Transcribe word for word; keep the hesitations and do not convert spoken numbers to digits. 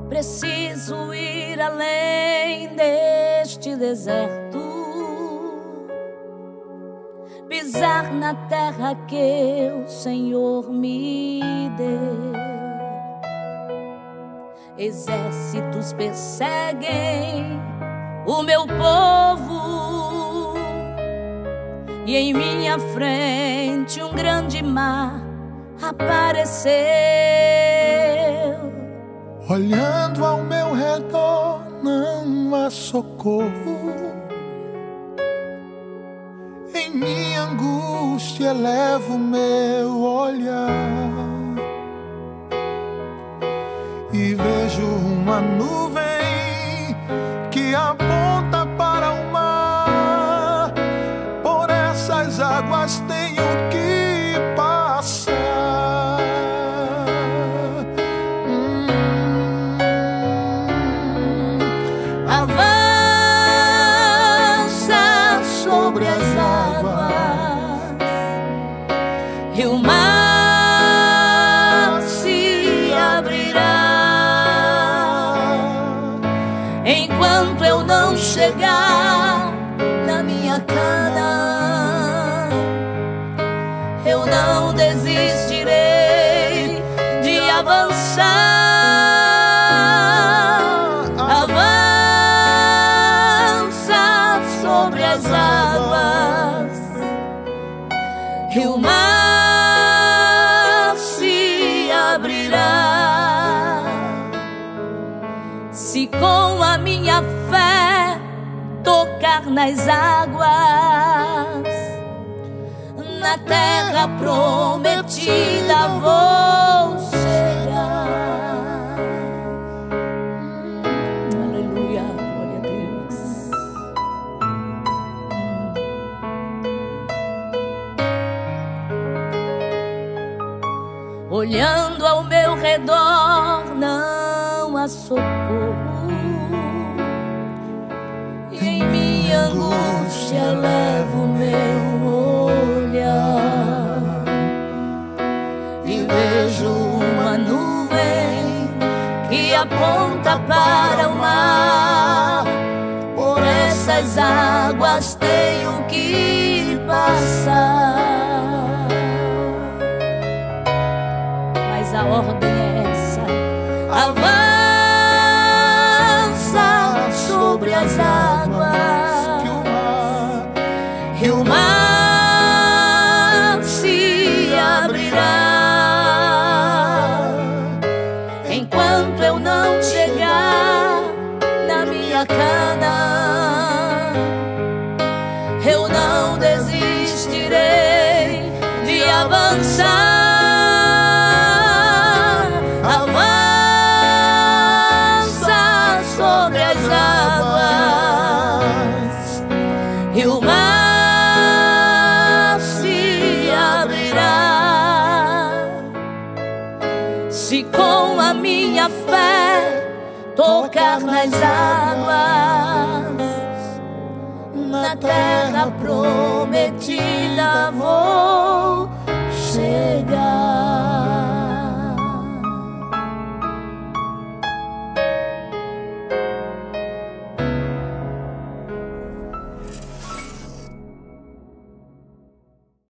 Preciso ir além deste deserto, pisar na terra que o Senhor me deu. Exércitos perseguem o meu povo, e em minha frente um grande mar apareceu. Olhando ao meu redor não há socorro, em minha angústia elevo o meu olhar e vejo uma nuvem que aponta para o mar. Por essas águas tenho que passar. Avança sobre as águas e o mar se abrirá. Enquanto eu não chegar na minha Canaã, eu não desistirei de avançar. Sobre as águas e o mar se abrirá. Se com a minha fé tocar nas águas, na terra prometida vou chegar. Aleluia, glória a Deus. Olhando ao meu redor não há socorro, e em minha angústia levo o meu olhar e vejo uma nuvem que aponta para o mar. Por essas águas tenho que passar. A ordem é essa: avança sobre as águas e o mar se abrirá. Enquanto eu não chegar na minha Canaã, eu não desistirei de avançar. E o mar se abrirá. Se com a minha fé tocar nas águas, na terra prometida vou